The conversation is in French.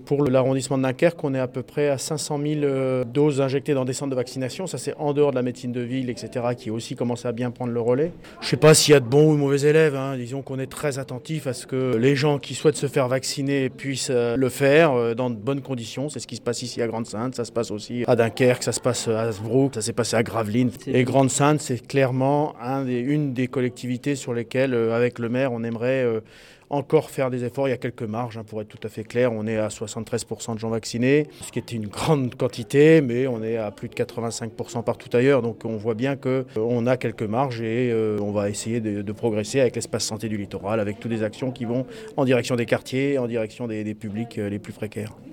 Pour l'arrondissement de Dunkerque, on est à peu près à 500 000 doses injectées dans des centres de vaccination. Ça, c'est en dehors de la médecine de ville, etc., qui aussi commence à bien prendre le relais. Je ne sais pas s'il y a de bons ou de mauvais élèves. Disons qu'on est très attentif à ce que les gens qui souhaitent se faire vacciner puissent le faire dans de bonnes conditions. C'est ce qui se passe ici à Grande-Sainte, ça se passe aussi à Dunkerque, ça se passe à Hasbrook, ça s'est passé à Gravelines. Et Grande-Sainte, c'est clairement une des collectivités sur lesquelles, avec le maire, on aimerait encore faire des efforts. Il y a quelques marges, pour être tout à fait clair. On est à 73% de gens vaccinés, ce qui était une grande quantité, mais on est à plus de 85% partout ailleurs. Donc on voit bien qu'on a quelques marges et on va essayer de progresser avec l'espace santé du littoral, avec toutes les actions qui vont en direction des quartiers, en direction des publics les plus précaires.